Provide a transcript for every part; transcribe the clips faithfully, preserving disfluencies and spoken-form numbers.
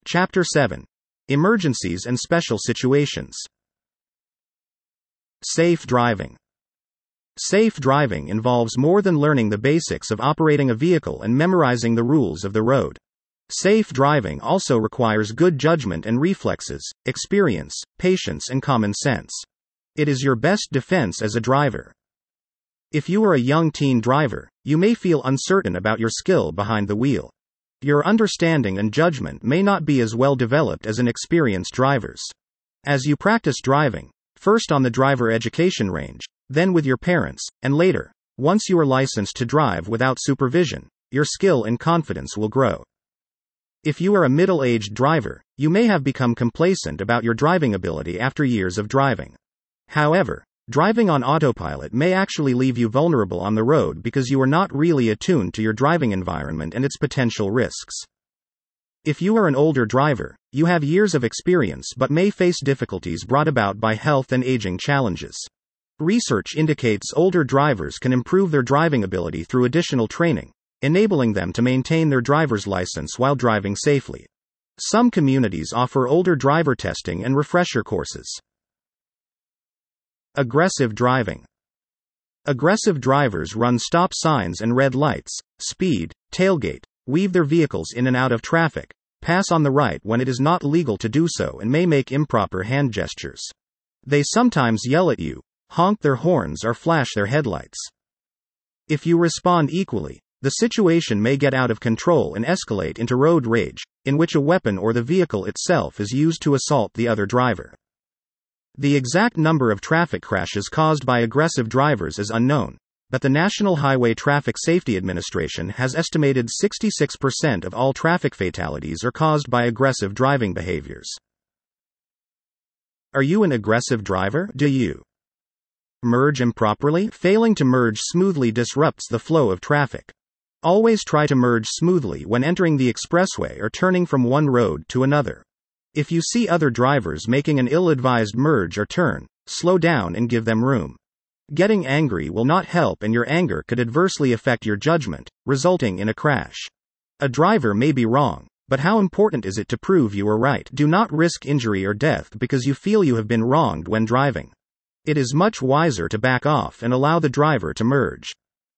Chapter seven. Emergencies and Special Situations. Safe driving. Safe driving involves more than learning the basics of operating a vehicle and memorizing the rules of the road. Safe driving also requires good judgment and reflexes, experience, patience, and common sense. It is your best defense as a driver. If you are a young teen driver, you may feel uncertain about your skill behind the wheel. Your understanding and judgment may not be as well developed as an experienced driver's. As you practice driving, first on the driver education range, then with your parents, and later, once you are licensed to drive without supervision, your skill and confidence will grow. If you are a middle-aged driver, you may have become complacent about your driving ability after years of driving. However, driving on autopilot may actually leave you vulnerable on the road because you are not really attuned to your driving environment and its potential risks. If you are an older driver, you have years of experience but may face difficulties brought about by health and aging challenges. Research indicates older drivers can improve their driving ability through additional training, enabling them to maintain their driver's license while driving safely. Some communities offer older driver testing and refresher courses. Aggressive driving. Aggressive drivers run stop signs and red lights, speed, tailgate, weave their vehicles in and out of traffic, pass on the right when it is not legal to do so, and may make improper hand gestures. They sometimes yell at you, honk their horns, or flash their headlights. If you respond equally, the situation may get out of control and escalate into road rage, in which a weapon or the vehicle itself is used to assault the other driver. The exact number of traffic crashes caused by aggressive drivers is unknown, but the National Highway Traffic Safety Administration has estimated sixty-six percent of all traffic fatalities are caused by aggressive driving behaviors. Are you an aggressive driver? Do you merge improperly? Failing to merge smoothly disrupts the flow of traffic. Always try to merge smoothly when entering the expressway or turning from one road to another. If you see other drivers making an ill-advised merge or turn, slow down and give them room. Getting angry will not help, and your anger could adversely affect your judgment, resulting in a crash. A driver may be wrong, but how important is it to prove you are right? Do not risk injury or death because you feel you have been wronged when driving. It is much wiser to back off and allow the driver to merge.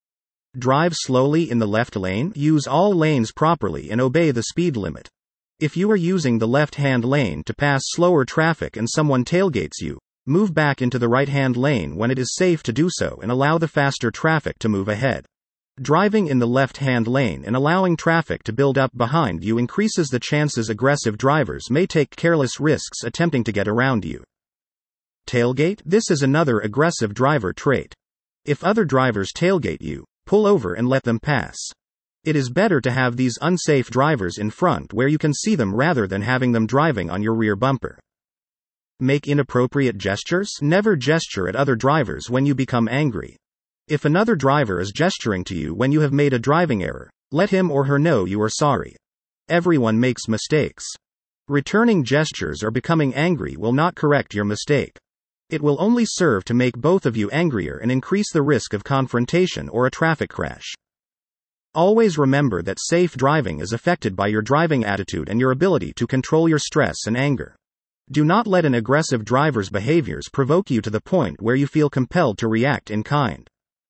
Drive slowly in the left lane. Use all lanes properly and obey the speed limit. If you are using the left-hand lane to pass slower traffic and someone tailgates you, move back into the right-hand lane when it is safe to do so and allow the faster traffic to move ahead. Driving in the left-hand lane and allowing traffic to build up behind you increases the chances aggressive drivers may take careless risks attempting to get around you. Tailgate. This is another aggressive driver trait. If other drivers tailgate you, pull over and let them pass. It is better to have these unsafe drivers in front where you can see them rather than having them driving on your rear bumper. Make inappropriate gestures. Never gesture at other drivers when you become angry. If another driver is gesturing to you when you have made a driving error, let him or her know you are sorry. Everyone makes mistakes. Returning gestures or becoming angry will not correct your mistake. It will only serve to make both of you angrier and increase the risk of confrontation or a traffic crash. Always remember that safe driving is affected by your driving attitude and your ability to control your stress and anger. Do not let an aggressive driver's behaviors provoke you to the point where you feel compelled to react in kind.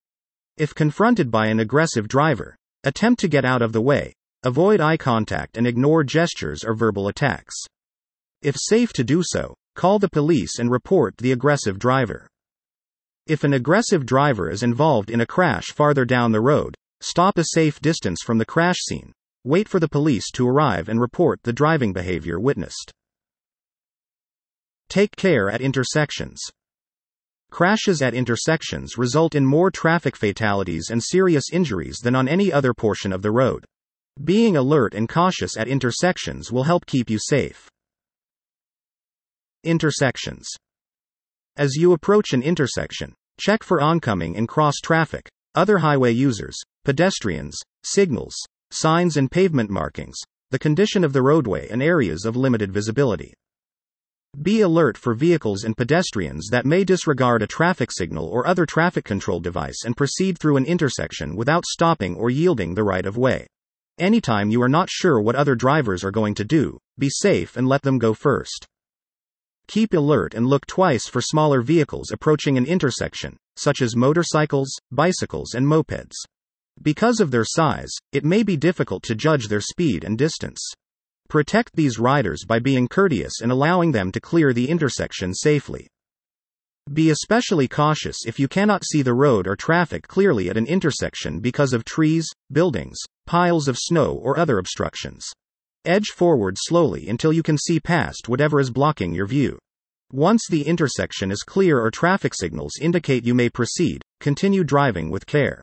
If confronted by an aggressive driver, attempt to get out of the way, avoid eye contact and ignore gestures or verbal attacks. If safe to do so, call the police and report the aggressive driver. If an aggressive driver is involved in a crash farther down the road, stop a safe distance from the crash scene. Wait for the police to arrive and report the driving behavior witnessed. Take care at intersections. Crashes at intersections result in more traffic fatalities and serious injuries than on any other portion of the road. Being alert and cautious at intersections will help keep you safe. Intersections. As you approach an intersection, check for oncoming and cross traffic, other highway users, pedestrians, signals, signs and pavement markings, the condition of the roadway and areas of limited visibility. Be alert for vehicles and pedestrians that may disregard a traffic signal or other traffic control device and proceed through an intersection without stopping or yielding the right of way. Anytime you are not sure what other drivers are going to do, be safe and let them go first. Keep alert and look twice for smaller vehicles approaching an intersection, such as motorcycles, bicycles, and mopeds. Because of their size, it may be difficult to judge their speed and distance. Protect these riders by being courteous and allowing them to clear the intersection safely. Be especially cautious if you cannot see the road or traffic clearly at an intersection because of trees, buildings, piles of snow, or other obstructions. Edge forward slowly until you can see past whatever is blocking your view. Once the intersection is clear or traffic signals indicate you may proceed, continue driving with care.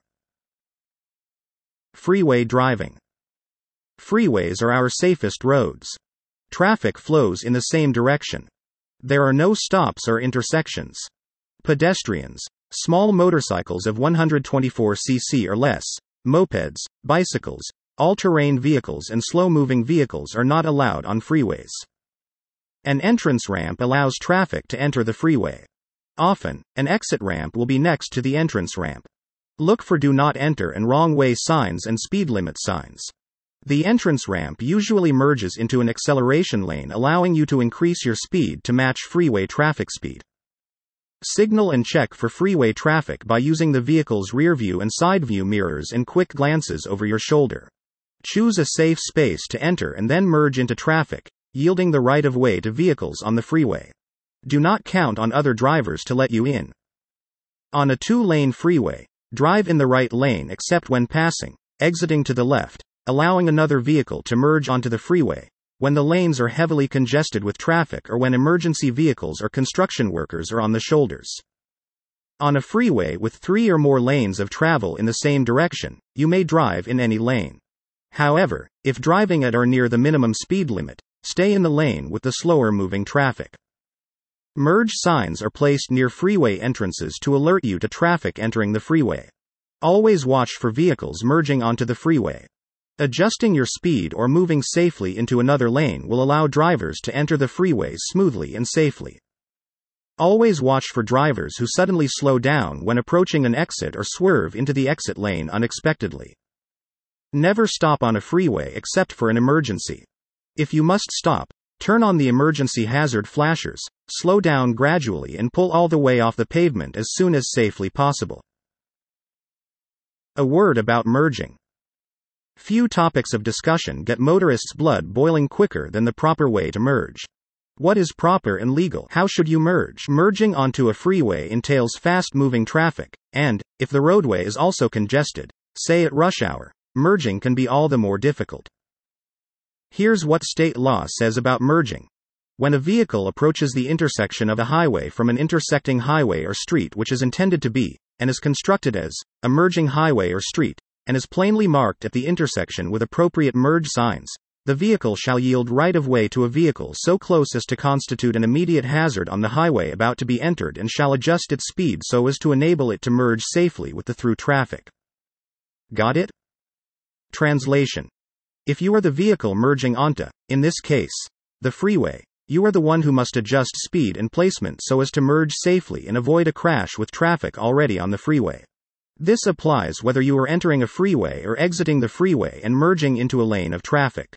Freeway driving. Freeways are our safest roads. Traffic flows in the same direction. There are no stops or intersections. Pedestrians, small motorcycles of one hundred twenty-four c c or less, mopeds, bicycles, all-terrain vehicles, and slow-moving vehicles are not allowed on freeways. An entrance ramp allows traffic to enter the freeway. Often, an exit ramp will be next to the entrance ramp. Look for do not enter and wrong way signs and speed limit signs. The entrance ramp usually merges into an acceleration lane, allowing you to increase your speed to match freeway traffic speed. Signal and check for freeway traffic by using the vehicle's rear view and side view mirrors and quick glances over your shoulder. Choose a safe space to enter and then merge into traffic, yielding the right of way to vehicles on the freeway. Do not count on other drivers to let you in. On a two-lane freeway, drive in the right lane except when passing, exiting to the left, allowing another vehicle to merge onto the freeway, when the lanes are heavily congested with traffic or when emergency vehicles or construction workers are on the shoulders. On a freeway with three or more lanes of travel in the same direction, you may drive in any lane. However, if driving at or near the minimum speed limit, stay in the lane with the slower moving traffic. Merge signs are placed near freeway entrances to alert you to traffic entering the freeway. Always watch for vehicles merging onto the freeway. Adjusting your speed or moving safely into another lane will allow drivers to enter the freeways smoothly and safely. Always watch for drivers who suddenly slow down when approaching an exit or swerve into the exit lane unexpectedly. Never stop on a freeway except for an emergency. If you must stop, turn on the emergency hazard flashers, slow down gradually, and pull all the way off the pavement as soon as safely possible. A word about merging. Few topics of discussion get motorists' blood boiling quicker than the proper way to merge. What is proper and legal? How should you merge? Merging onto a freeway entails fast-moving traffic, and, if the roadway is also congested, say at rush hour, merging can be all the more difficult. Here's what state law says about merging. When a vehicle approaches the intersection of a highway from an intersecting highway or street which is intended to be, and is constructed as, a merging highway or street, and is plainly marked at the intersection with appropriate merge signs, the vehicle shall yield right of way to a vehicle so close as to constitute an immediate hazard on the highway about to be entered, and shall adjust its speed so as to enable it to merge safely with the through traffic. Got it? Translation. If you are the vehicle merging onto, in this case, the freeway, you are the one who must adjust speed and placement so as to merge safely and avoid a crash with traffic already on the freeway. This applies whether you are entering a freeway or exiting the freeway and merging into a lane of traffic.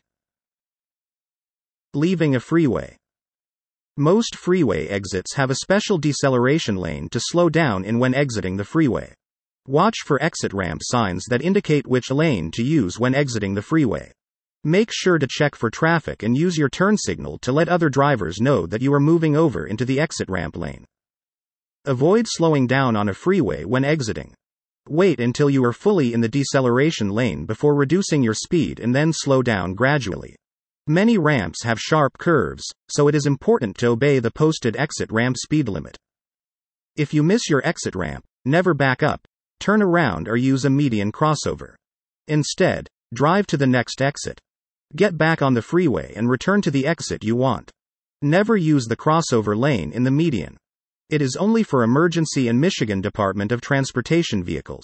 Leaving a freeway. Most freeway exits have a special deceleration lane to slow down in when exiting the freeway. Watch for exit ramp signs that indicate which lane to use when exiting the freeway. Make sure to check for traffic and use your turn signal to let other drivers know that you are moving over into the exit ramp lane. Avoid slowing down on a freeway when exiting. Wait until you are fully in the deceleration lane before reducing your speed and then slow down gradually. Many ramps have sharp curves, so it is important to obey the posted exit ramp speed limit. If you miss your exit ramp, never back up, turn around, or use a median crossover. Instead, drive to the next exit. Get back on the freeway and return to the exit you want. Never use the crossover lane in the median. It is only for emergency and Michigan Department of Transportation vehicles.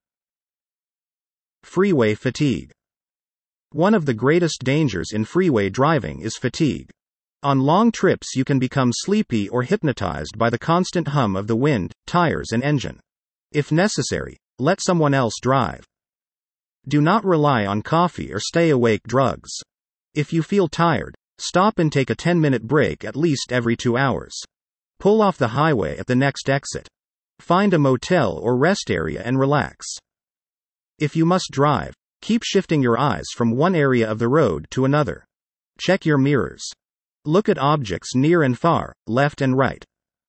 Freeway fatigue. One of the greatest dangers in freeway driving is fatigue. On long trips you can become sleepy or hypnotized by the constant hum of the wind, tires, and engine. If necessary, let someone else drive. Do not rely on coffee or stay-awake drugs. If you feel tired, stop and take a ten-minute break at least every two hours. Pull off the highway at the next exit. Find a motel or rest area and relax. If you must drive, keep shifting your eyes from one area of the road to another. Check your mirrors. Look at objects near and far, left and right.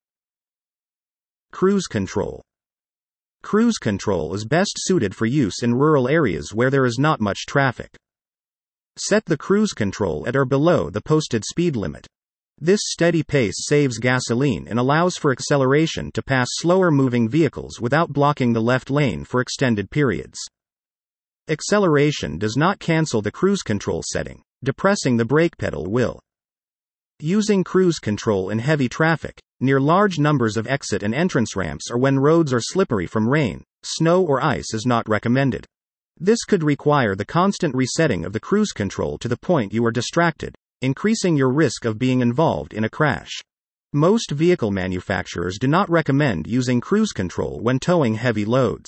Cruise control. Cruise control is best suited for use in rural areas where there is not much traffic. Set the cruise control at or below the posted speed limit. This steady pace saves gasoline and allows for acceleration to pass slower-moving vehicles without blocking the left lane for extended periods. Acceleration does not cancel the cruise control setting. Depressing the brake pedal will. Using cruise control in heavy traffic, near large numbers of exit and entrance ramps or when roads are slippery from rain, snow or ice is not recommended. This could require the constant resetting of the cruise control to the point you are distracted, increasing your risk of being involved in a crash. Most vehicle manufacturers do not recommend using cruise control when towing heavy loads.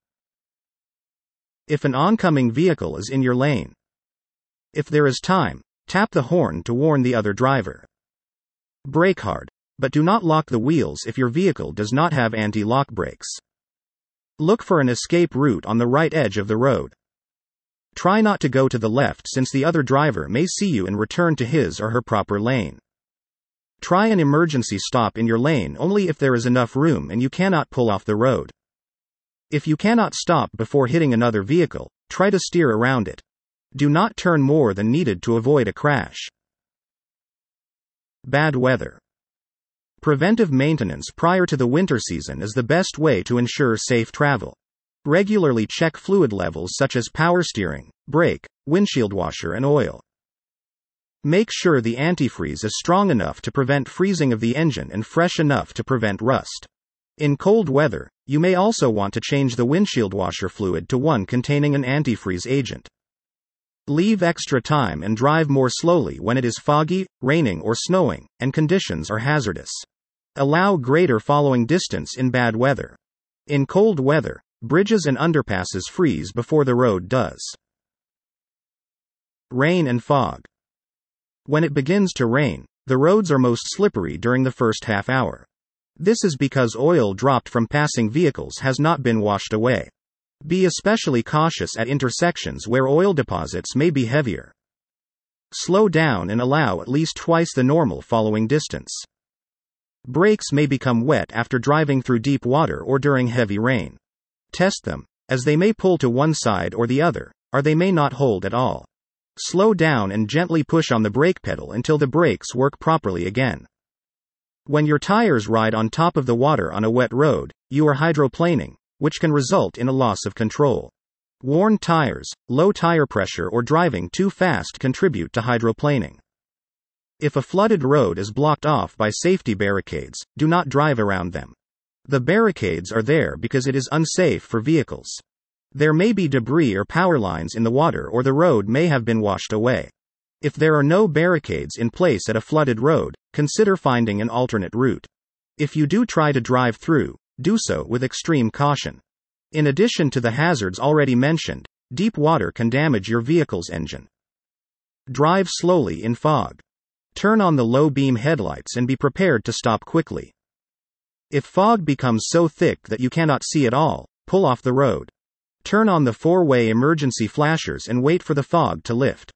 If an oncoming vehicle is in your lane. If there is time, tap the horn to warn the other driver. Brake hard, but do not lock the wheels if your vehicle does not have anti-lock brakes. Look for an escape route on the right edge of the road. Try not to go to the left since the other driver may see you and return to his or her proper lane. Try an emergency stop in your lane only if there is enough room and you cannot pull off the road. If you cannot stop before hitting another vehicle, try to steer around it. Do not turn more than needed to avoid a crash. Bad weather. Preventive maintenance prior to the winter season is the best way to ensure safe travel. Regularly check fluid levels such as power steering, brake, windshield washer and oil. Make sure the antifreeze is strong enough to prevent freezing of the engine and fresh enough to prevent rust. In cold weather, you may also want to change the windshield washer fluid to one containing an antifreeze agent. Leave extra time and drive more slowly when it is foggy, raining or snowing, and conditions are hazardous. Allow greater following distance in bad weather. In cold weather, bridges and underpasses freeze before the road does. Rain and fog. When it begins to rain, the roads are most slippery during the first half hour. This is because oil dropped from passing vehicles has not been washed away. Be especially cautious at intersections where oil deposits may be heavier. Slow down and allow at least twice the normal following distance. Brakes may become wet after driving through deep water or during heavy rain. Test them, as they may pull to one side or the other, or they may not hold at all. Slow down and gently push on the brake pedal until the brakes work properly again. When your tires ride on top of the water on a wet road, you are hydroplaning, which can result in a loss of control. Worn tires, low tire pressure or driving too fast contribute to hydroplaning. If a flooded road is blocked off by safety barricades, do not drive around them. The barricades are there because it is unsafe for vehicles. There may be debris or power lines in the water or the road may have been washed away. If there are no barricades in place at a flooded road, consider finding an alternate route. If you do try to drive through, do so with extreme caution. In addition to the hazards already mentioned, deep water can damage your vehicle's engine. Drive slowly in fog. Turn on the low beam headlights and be prepared to stop quickly. If fog becomes so thick that you cannot see at all, pull off the road. Turn on the four-way emergency flashers and wait for the fog to lift.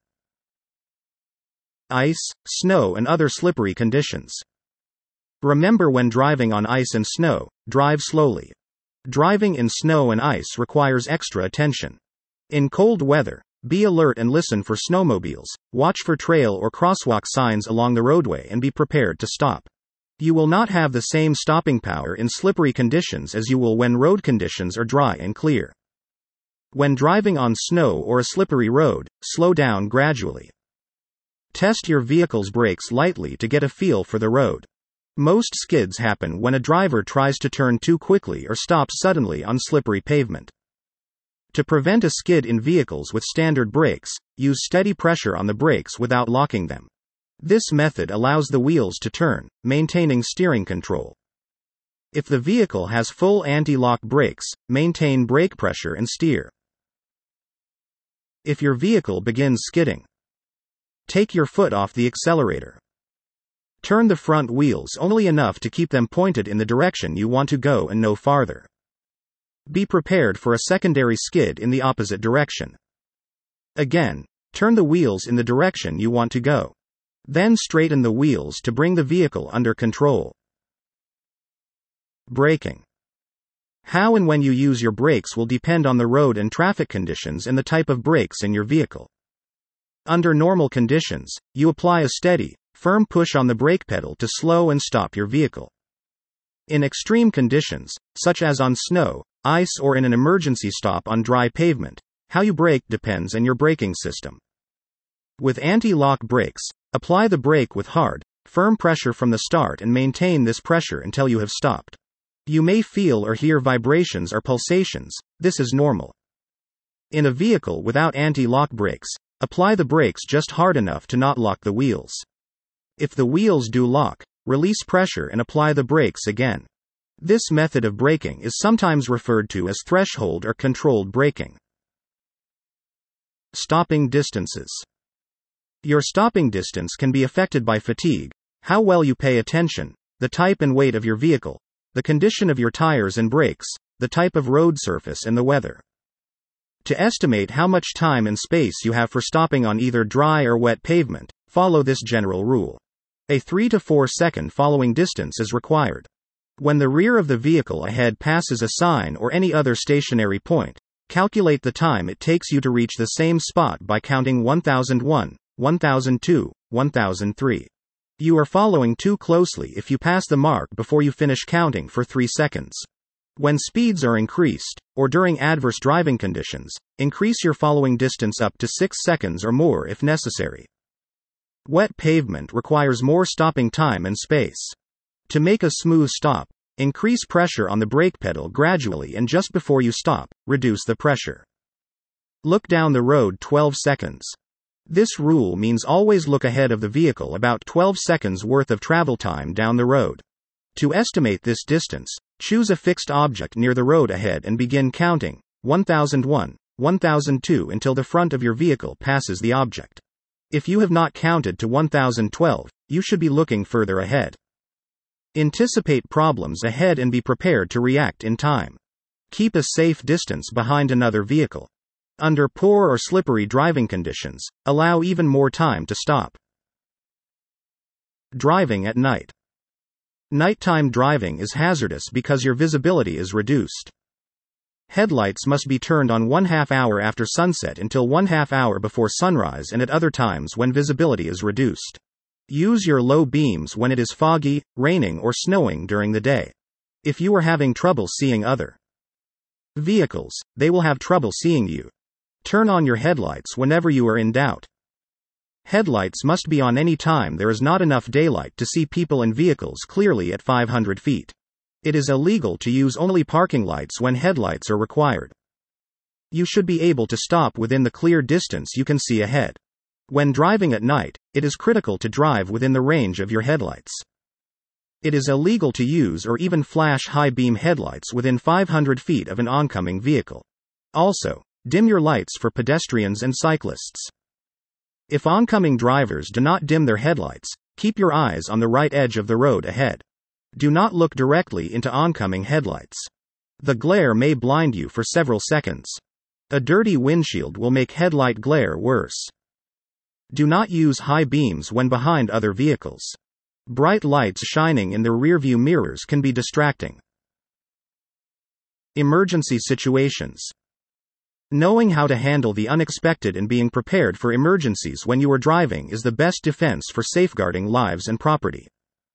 Ice, snow and other slippery conditions. Remember, when driving on ice and snow, drive slowly. Driving in snow and ice requires extra attention. In cold weather, be alert and listen for snowmobiles, watch for trail or crosswalk signs along the roadway and be prepared to stop. You will not have the same stopping power in slippery conditions as you will when road conditions are dry and clear. When driving on snow or a slippery road, slow down gradually. Test your vehicle's brakes lightly to get a feel for the road. Most skids happen when a driver tries to turn too quickly or stops suddenly on slippery pavement. To prevent a skid in vehicles with standard brakes, use steady pressure on the brakes without locking them. This method allows the wheels to turn, maintaining steering control. If the vehicle has full anti-lock brakes, maintain brake pressure and steer. If your vehicle begins skidding, take your foot off the accelerator. Turn the front wheels only enough to keep them pointed in the direction you want to go and no farther. Be prepared for a secondary skid in the opposite direction. Again, turn the wheels in the direction you want to go. Then straighten the wheels to bring the vehicle under control. Braking. How and when you use your brakes will depend on the road and traffic conditions and the type of brakes in your vehicle. Under normal conditions, you apply a steady, firm push on the brake pedal to slow and stop your vehicle. In extreme conditions, such as on snow, ice or in an emergency stop on dry pavement, how you brake depends on your braking system. With anti-lock brakes, apply the brake with hard, firm pressure from the start and maintain this pressure until you have stopped. You may feel or hear vibrations or pulsations. This is normal. In a vehicle without anti-lock brakes, apply the brakes just hard enough to not lock the wheels. If the wheels do lock, release pressure and apply the brakes again. This method of braking is sometimes referred to as threshold or controlled braking. Stopping distances. Your stopping distance can be affected by fatigue, how well you pay attention, the type and weight of your vehicle, the condition of your tires and brakes, the type of road surface and the weather. To estimate how much time and space you have for stopping on either dry or wet pavement, follow this general rule. A three to four second following distance is required. When the rear of the vehicle ahead passes a sign or any other stationary point, calculate the time it takes you to reach the same spot by counting one thousand one, one thousand two, one thousand three. You are following too closely if you pass the mark before you finish counting for three seconds. When speeds are increased, or during adverse driving conditions, increase your following distance up to six seconds or more if necessary. Wet pavement requires more stopping time and space. To make a smooth stop, increase pressure on the brake pedal gradually and just before you stop, reduce the pressure. Look down the road twelve seconds. This rule means always look ahead of the vehicle about twelve seconds worth of travel time down the road. To estimate this distance, choose a fixed object near the road ahead and begin counting one thousand one, one thousand two until the front of your vehicle passes the object. If you have not counted to one thousand twelve, you should be looking further ahead. Anticipate problems ahead and be prepared to react in time. Keep a safe distance behind another vehicle. Under poor or slippery driving conditions, allow even more time to stop. Driving at night. Nighttime driving is hazardous because your visibility is reduced. Headlights must be turned on one half hour after sunset until one half hour before sunrise and at other times when visibility is reduced. Use your low beams when it is foggy, raining or snowing during the day. If you are having trouble seeing other vehicles, they will have trouble seeing you. Turn on your headlights whenever you are in doubt. Headlights must be on any time there is not enough daylight to see people and vehicles clearly at five hundred feet. It is illegal to use only parking lights when headlights are required. You should be able to stop within the clear distance you can see ahead. When driving at night, it is critical to drive within the range of your headlights. It is illegal to use or even flash high-beam headlights within five hundred feet of an oncoming vehicle. Also, dim your lights for pedestrians and cyclists. If oncoming drivers do not dim their headlights, keep your eyes on the right edge of the road ahead. Do not look directly into oncoming headlights. The glare may blind you for several seconds. A dirty windshield will make headlight glare worse. Do not use high beams when behind other vehicles. Bright lights shining in the rearview mirrors can be distracting. Emergency situations. Knowing how to handle the unexpected and being prepared for emergencies when you are driving is the best defense for safeguarding lives and property.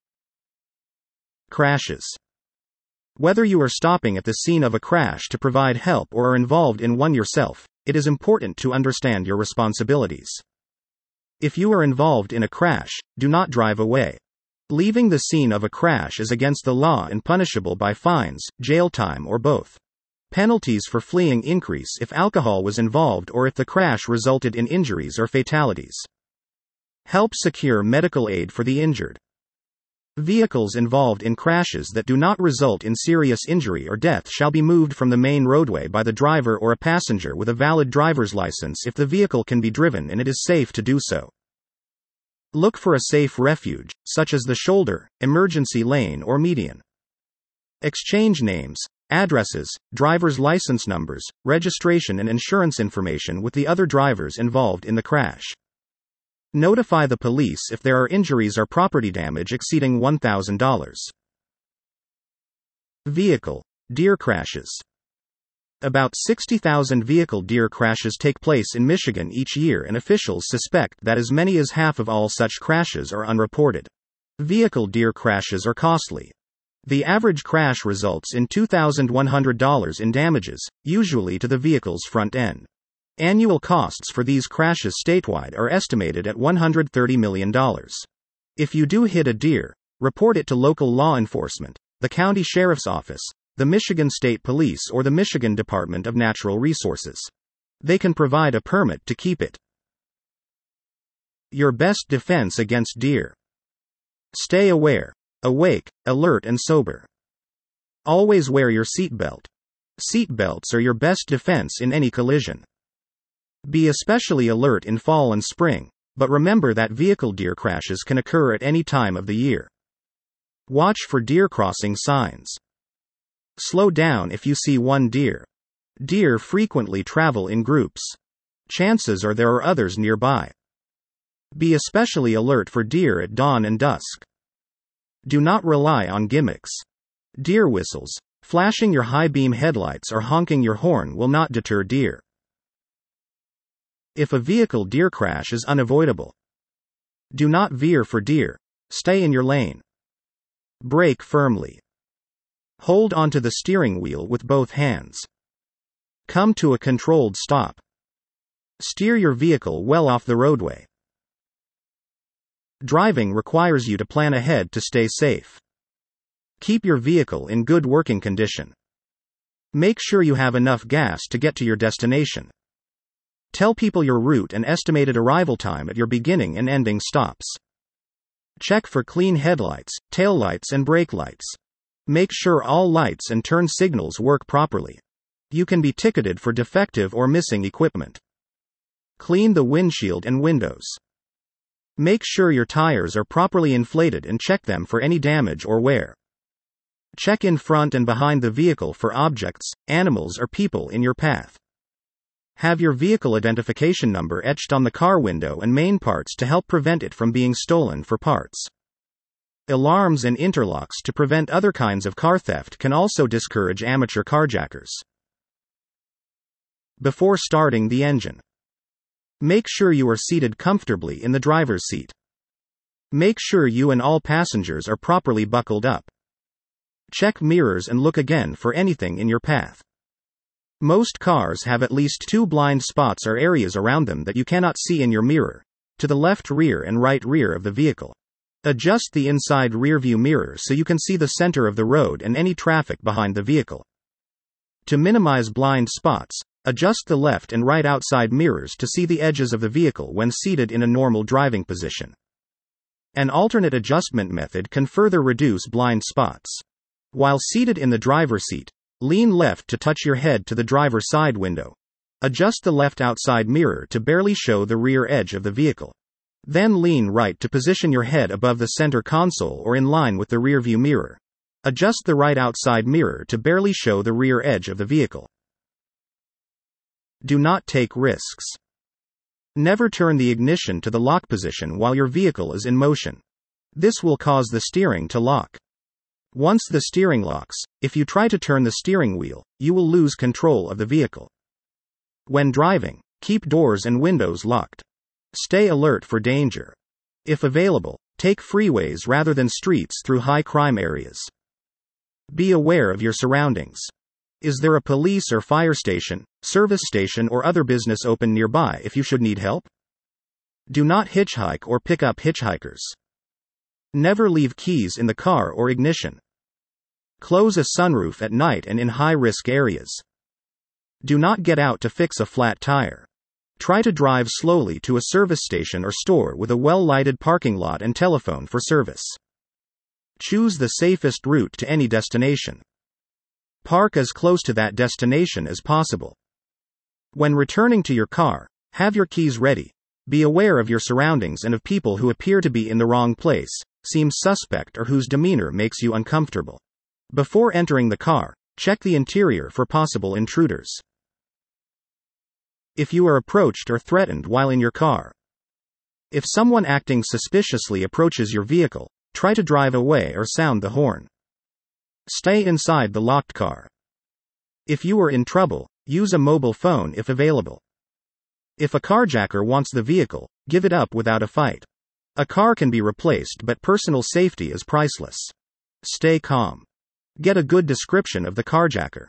Crashes. Whether you are stopping at the scene of a crash to provide help or are involved in one yourself, it is important to understand your responsibilities. If you are involved in a crash, do not drive away. Leaving the scene of a crash is against the law and punishable by fines, jail time or both. Penalties for fleeing increase if alcohol was involved or if the crash resulted in injuries or fatalities. Help secure medical aid for the injured. Vehicles involved in crashes that do not result in serious injury or death shall be moved from the main roadway by the driver or a passenger with a valid driver's license if the vehicle can be driven and it is safe to do so. Look for a safe refuge, such as the shoulder, emergency lane, or median. Exchange names, addresses, driver's license numbers, registration, and insurance information with the other drivers involved in the crash. Notify the police if there are injuries or property damage exceeding one thousand dollars. Vehicle deer crashes. About sixty thousand vehicle deer crashes take place in Michigan each year, and officials suspect that as many as half of all such crashes are unreported. Vehicle deer crashes are costly. The average crash results in two thousand one hundred dollars in damages, usually to the vehicle's front end. Annual costs for these crashes statewide are estimated at one hundred thirty million dollars. If you do hit a deer, report it to local law enforcement, the county sheriff's office, the Michigan State Police, or the Michigan Department of Natural Resources. They can provide a permit to keep it. Your best defense against deer. Stay aware, awake, alert, and sober. Always wear your seatbelt. Seatbelts are your best defense in any collision. Be especially alert in fall and spring, but remember that vehicle deer crashes can occur at any time of the year. Watch for deer crossing signs. Slow down if you see one deer. Deer frequently travel in groups. Chances are there are others nearby. Be especially alert for deer at dawn and dusk. Do not rely on gimmicks. Deer whistles, flashing your high-beam headlights, or honking your horn will not deter deer. If a vehicle deer crash is unavoidable, do not veer for deer. Stay in your lane. Brake firmly. Hold onto the steering wheel with both hands. Come to a controlled stop. Steer your vehicle well off the roadway. Driving requires you to plan ahead to stay safe. Keep your vehicle in good working condition. Make sure you have enough gas to get to your destination. Tell people your route and estimated arrival time at your beginning and ending stops. Check for clean headlights, taillights, and brake lights. Make sure all lights and turn signals work properly. You can be ticketed for defective or missing equipment. Clean the windshield and windows. Make sure your tires are properly inflated and check them for any damage or wear. Check in front and behind the vehicle for objects, animals, or people in your path. Have your vehicle identification number etched on the car window and main parts to help prevent it from being stolen for parts. Alarms and interlocks to prevent other kinds of car theft can also discourage amateur carjackers. Before starting the engine, make sure you are seated comfortably in the driver's seat. Make sure you and all passengers are properly buckled up. Check mirrors and look again for anything in your path. Most cars have at least two blind spots or areas around them that you cannot see in your mirror, to the left rear and right rear of the vehicle. Adjust the inside rearview mirror so you can see the center of the road and any traffic behind the vehicle. To minimize blind spots, adjust the left and right outside mirrors to see the edges of the vehicle when seated in a normal driving position. An alternate adjustment method can further reduce blind spots. While seated in the driver's seat, lean left to touch your head to the driver's side window. Adjust the left outside mirror to barely show the rear edge of the vehicle. Then lean right to position your head above the center console or in line with the rearview mirror. Adjust the right outside mirror to barely show the rear edge of the vehicle. Do not take risks. Never turn the ignition to the lock position while your vehicle is in motion. This will cause the steering to lock. Once the steering locks, if you try to turn the steering wheel, you will lose control of the vehicle. When driving, keep doors and windows locked. Stay alert for danger. If available, take freeways rather than streets through high crime areas. Be aware of your surroundings. Is there a police or fire station, service station, or other business open nearby if you should need help? Do not hitchhike or pick up hitchhikers. Never leave keys in the car or ignition. Close a sunroof at night and in high-risk areas. Do not get out to fix a flat tire. Try to drive slowly to a service station or store with a well-lighted parking lot and telephone for service. Choose the safest route to any destination. Park as close to that destination as possible. When returning to your car, have your keys ready. Be aware of your surroundings and of people who appear to be in the wrong place, seem suspect, or whose demeanor makes you uncomfortable. Before entering the car, check the interior for possible intruders. If you are approached or threatened while in your car. If someone acting suspiciously approaches your vehicle, try to drive away or sound the horn. Stay inside the locked car. If you are in trouble, use a mobile phone if available. If a carjacker wants the vehicle, give it up without a fight. A car can be replaced, but personal safety is priceless. Stay calm. Get a good description of the carjacker.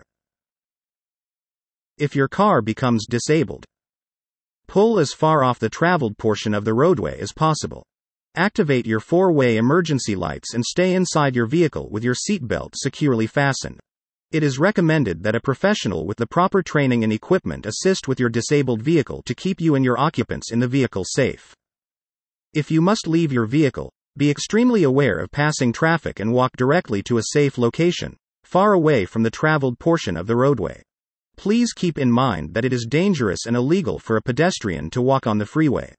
If your car becomes disabled, pull as far off the traveled portion of the roadway as possible. Activate your four-way emergency lights and stay inside your vehicle with your seatbelt securely fastened. It is recommended that a professional with the proper training and equipment assist with your disabled vehicle to keep you and your occupants in the vehicle safe. If you must leave your vehicle, be extremely aware of passing traffic and walk directly to a safe location, far away from the traveled portion of the roadway. Please keep in mind that it is dangerous and illegal for a pedestrian to walk on the freeway.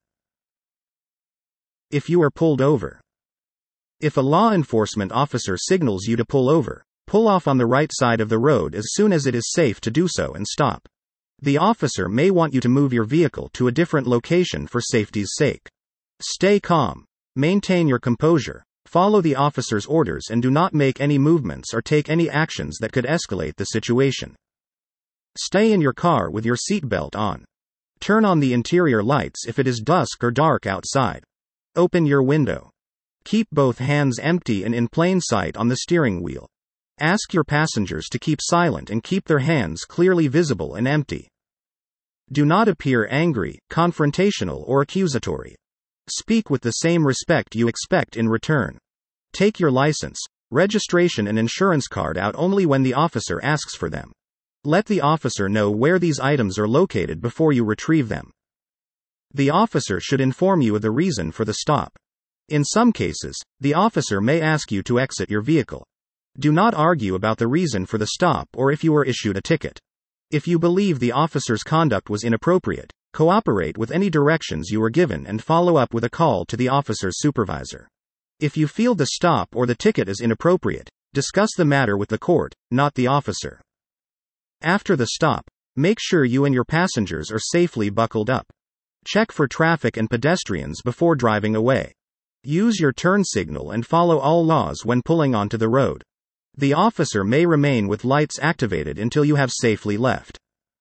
If you are pulled over. If a law enforcement officer signals you to pull over, pull off on the right side of the road as soon as it is safe to do so and stop. The officer may want you to move your vehicle to a different location for safety's sake. Stay calm. Maintain your composure. Follow the officer's orders and do not make any movements or take any actions that could escalate the situation. Stay in your car with your seatbelt on. Turn on the interior lights if it is dusk or dark outside. Open your window. Keep both hands empty and in plain sight on the steering wheel. Ask your passengers to keep silent and keep their hands clearly visible and empty. Do not appear angry, confrontational, or accusatory. Speak with the same respect you expect in return. Take your license, registration, and insurance card out only when the officer asks for them. Let the officer know where these items are located before you retrieve them. The officer should inform you of the reason for the stop. In some cases, the officer may ask you to exit your vehicle. Do not argue about the reason for the stop or if you were issued a ticket. If you believe the officer's conduct was inappropriate, cooperate with any directions you were given and follow up with a call to the officer's supervisor. If you feel the stop or the ticket is inappropriate, discuss the matter with the court, not the officer. After the stop, make sure you and your passengers are safely buckled up. Check for traffic and pedestrians before driving away. Use your turn signal and follow all laws when pulling onto the road. The officer may remain with lights activated until you have safely left.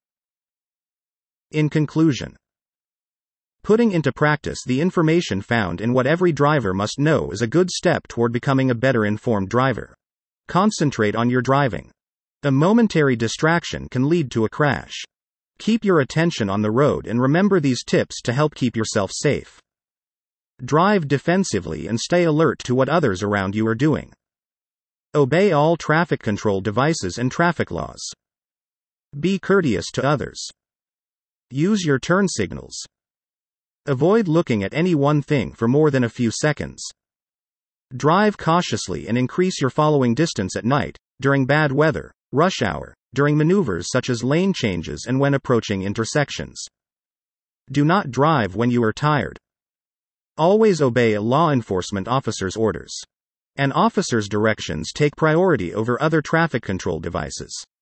In conclusion, putting into practice the information found in What Every Driver Must Know is a good step toward becoming a better informed driver. Concentrate on your driving. A momentary distraction can lead to a crash. Keep your attention on the road and remember these tips to help keep yourself safe. Drive defensively and stay alert to what others around you are doing. Obey all traffic control devices and traffic laws. Be courteous to others. Use your turn signals. Avoid looking at any one thing for more than a few seconds. Drive cautiously and increase your following distance at night, during bad weather, rush hour, during maneuvers such as lane changes, and when approaching intersections. Do not drive when you are tired. Always obey a law enforcement officer's orders. An officer's directions take priority over other traffic control devices.